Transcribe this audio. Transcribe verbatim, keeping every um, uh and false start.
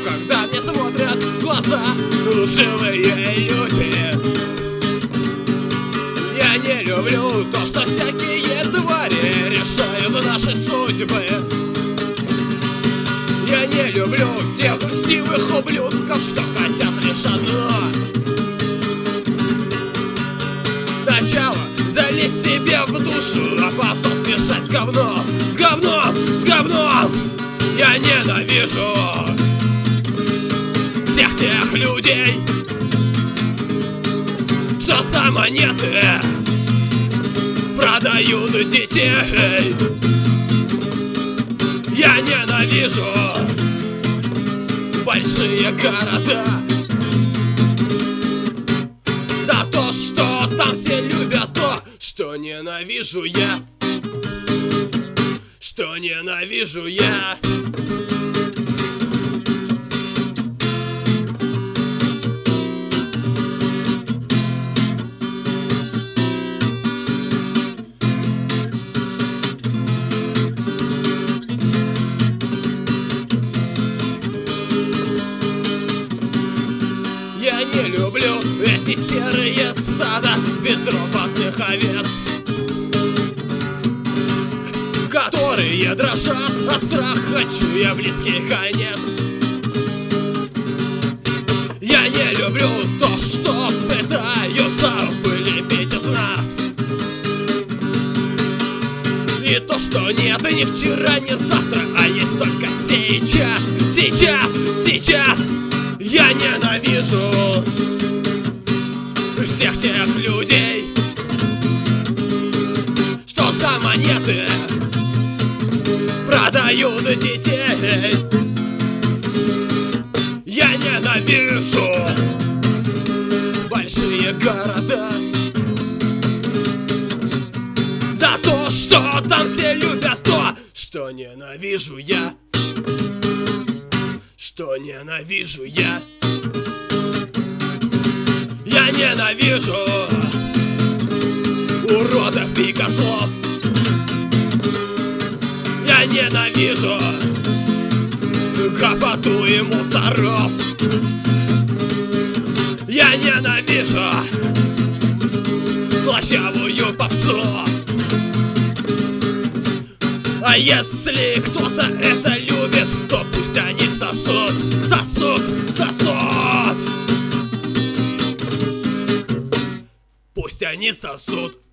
когда мне смотрят в глаза лживые люди. Я не люблю то, что всякие твари решают наши судьбы. Я не люблю тех льстивых ублюдков, что хотят лишь одно: сначала залезть тебе в душу, а потом смешать с говном. С говном, с говном. Я ненавижу всех тех людей, что за монеты продают детей. Я ненавижу большие города за то, что там все любят то, что ненавижу я. Что ненавижу я. Я не люблю эти серые стада безропотных овец, которые дрожат от страха, чуя близкий конец. Я не люблю то, что пытаются вылепить из нас, и то, что нет ни вчера, ни завтра, а есть только сейчас, сейчас, сейчас. Я ненавижу всех тех людей, что за монеты продают детей. Я ненавижу большие города за то, что там все любят то, что ненавижу я. Что ненавижу я. Я ненавижу уродов и козлов. Я ненавижу гопоту и мусоров. Я ненавижу слащавую попсу. А если кто-то это любит, то пусть они сосут, сосут, сосут. Пусть они сосут.